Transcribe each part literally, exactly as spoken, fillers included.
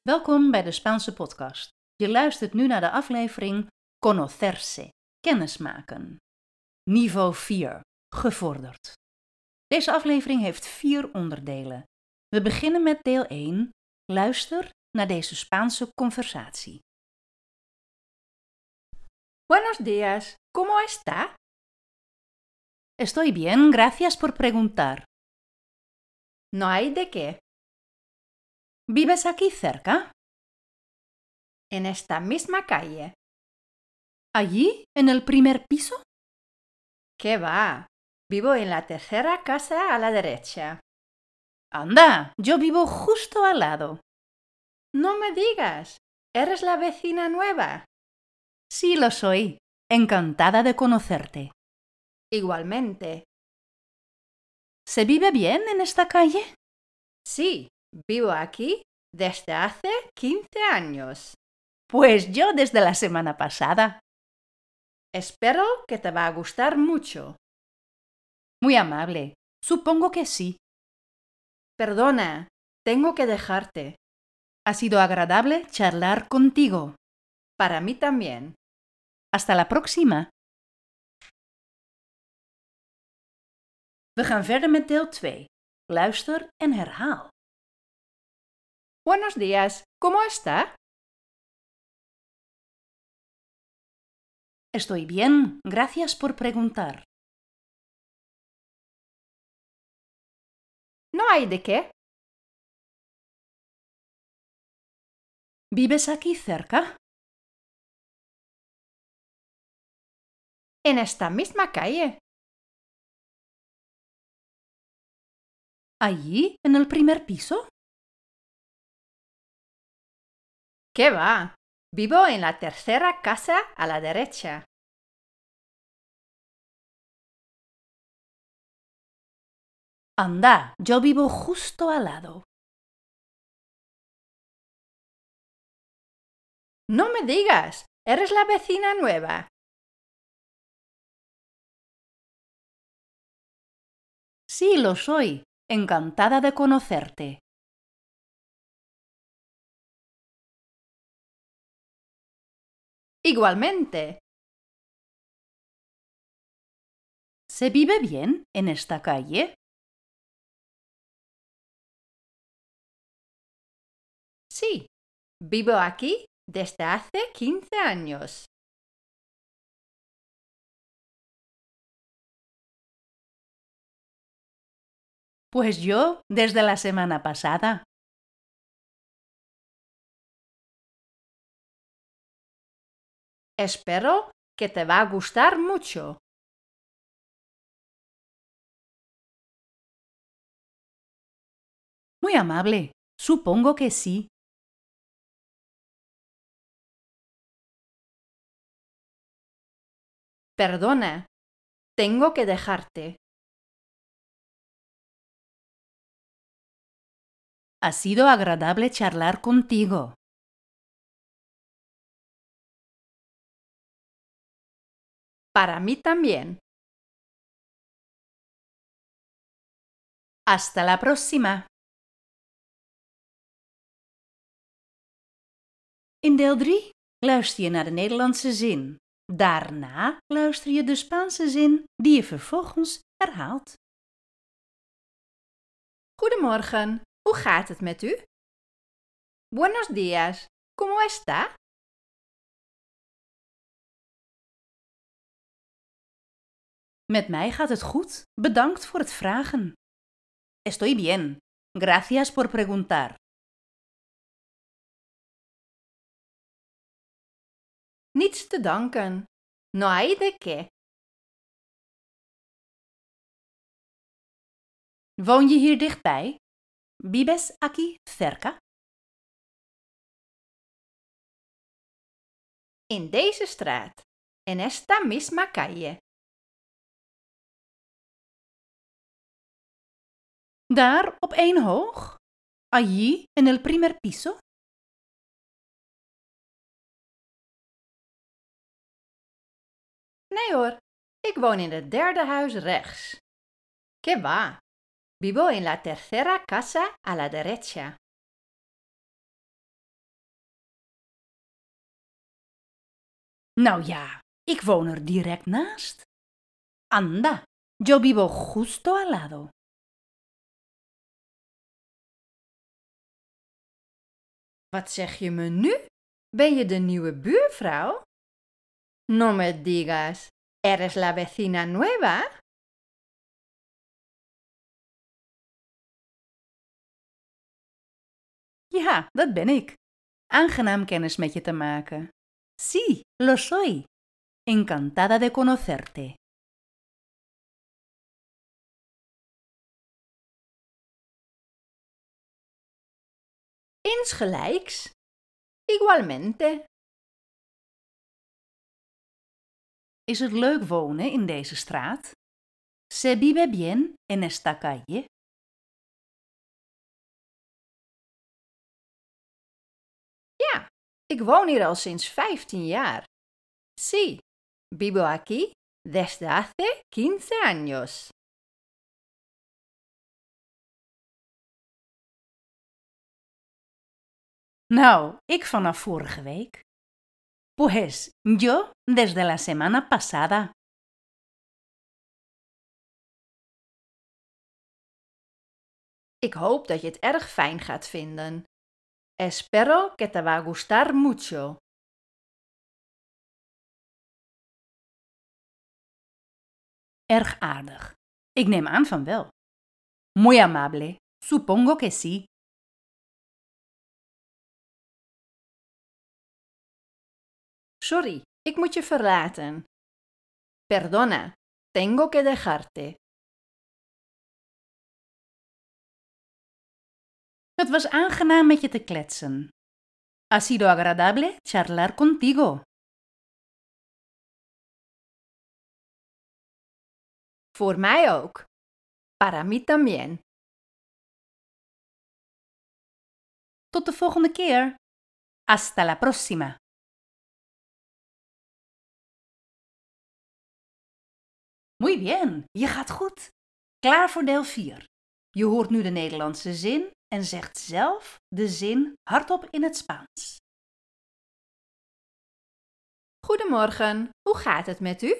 Welkom bij de Spaanse podcast. Je luistert nu naar de aflevering Conocerse, kennismaken. Niveau vier, gevorderd. Deze aflevering heeft vier onderdelen. We beginnen met deel één. Luister naar deze Spaanse conversatie. Buenos días, ¿cómo está? Estoy bien, gracias por preguntar. No hay de qué. ¿Vives aquí cerca? En esta misma calle. ¿Allí, en el primer piso? ¿Qué va? Vivo en la tercera casa a la derecha. Anda, yo vivo justo al lado. No me digas, ¿eres la vecina nueva? Sí, lo soy. Encantada de conocerte. Igualmente. ¿Se vive bien en esta calle? Sí, vivo aquí desde hace quince años. Pues yo desde la semana pasada. Espero que te va a gustar mucho. Muy amable. Supongo que sí. Perdona, tengo que dejarte. Ha sido agradable charlar contigo. Para mí también. Hasta la próxima. We gaan verder met deel twee. Luister en herhaal. Buenos días, ¿cómo está? Estoy bien, gracias por preguntar. No hay de qué. ¿Vives aquí cerca? En esta misma calle. ¿Allí, en el primer piso? ¿Qué va? Vivo en la tercera casa a la derecha. Anda, yo vivo justo al lado. No me digas, ¿eres la vecina nueva? Sí, lo soy. Encantada de conocerte. Igualmente. ¿Se vive bien en esta calle? Sí, vivo aquí desde hace quince años. Pues yo desde la semana pasada. Espero que te va a gustar mucho. Muy amable. Supongo que sí. Perdona, tengo que dejarte. Ha sido agradable charlar contigo. Para mí también. Hasta la próxima. In deel drie luister je naar de Nederlandse zin. Daarna luister je de Spaanse zin die je vervolgens herhaalt. Goedemorgen, hoe gaat het met u? Buenos días, ¿cómo está? Met mij gaat het goed. Bedankt voor het vragen. Estoy bien. Gracias por preguntar. Niets te danken. No hay de qué. Woon je hier dichtbij? ¿Vives aquí cerca? In deze straat. En esta misma calle. Daar op één hoog? Allí en el primer piso? Nee hoor, ik woon in het derde huis rechts. ¿Qué va? Vivo en la tercera casa a la derecha. Nou ja, ik woon er direct naast. Anda, yo vivo justo al lado. Wat zeg je me nu? Ben je de nieuwe buurvrouw? No me digas, ¿eres la vecina nueva? Ja, dat ben ik. Aangenaam kennis met je te maken. Sí, lo soy. Encantada de conocerte. Insgelijks. Igualmente. Is het leuk wonen in deze straat? Se vive bien en esta calle? Ja, ik woon hier al sinds vijftien jaar. Sí, vivo aquí desde hace quince años. Nou, ik vanaf vorige week. Pues yo desde la semana pasada. Ik hoop dat je het erg fijn gaat vinden. Espero que te va a gustar mucho. Erg aardig. Ik neem aan van wel. Muy amable. Supongo que sí. Sorry, ik moet je verlaten. Perdona, tengo que dejarte. Het was aangenaam met je te kletsen. Ha sido agradable charlar contigo. Voor mij ook. Para mí también. Tot de volgende keer. Hasta la próxima. Muy bien, je gaat goed. Klaar voor deel vier. Je hoort nu de Nederlandse zin en zegt zelf de zin hardop in het Spaans. Goedemorgen, hoe gaat het met u?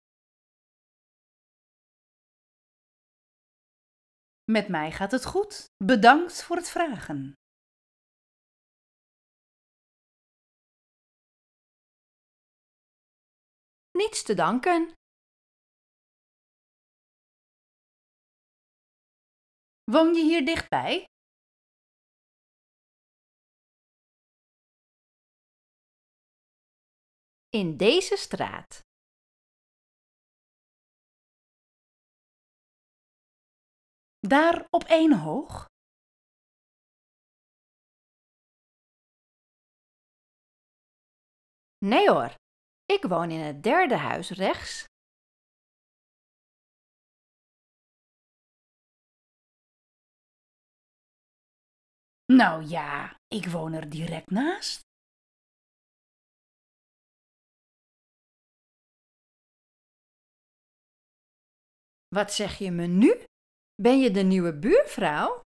Met mij gaat het goed. Bedankt voor het vragen. Niets te danken. Woon je hier dichtbij? In deze straat. Daar op één hoog? Nee hoor, ik woon in het derde huis rechts. Nou ja, ik woon er direct naast. Wat zeg je me nu? Ben je de nieuwe buurvrouw?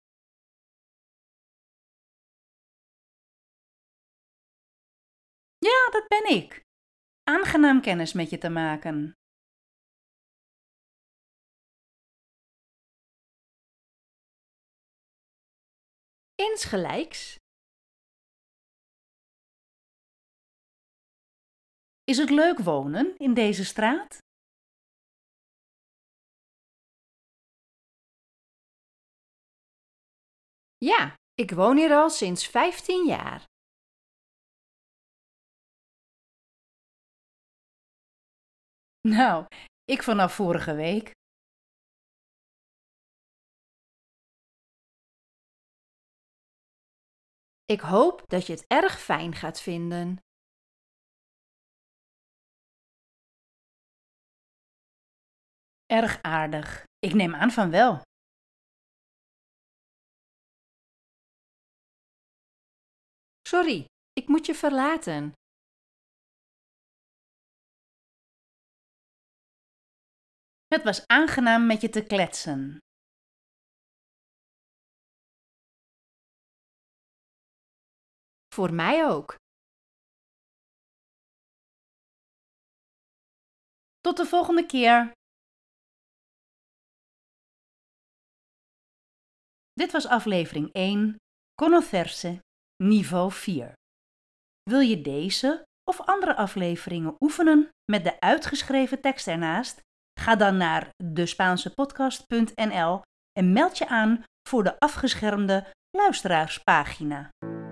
Ja, dat ben ik. Aangenaam kennis met je te maken. Insgelijks. Is het leuk wonen in deze straat? Ja, ik woon hier al sinds vijftien jaar. Nou, ik vanaf vorige week. Ik hoop dat je het erg fijn gaat vinden. Erg aardig. Ik neem aan van wel. Sorry, ik moet je verlaten. Het was aangenaam met je te kletsen. Voor mij ook. Tot de volgende keer! Dit was aflevering één, Conocerse, niveau vier. Wil je deze of andere afleveringen oefenen met de uitgeschreven tekst ernaast? Ga dan naar despaanse-podcast punt n l en meld je aan voor de afgeschermde luisteraarspagina.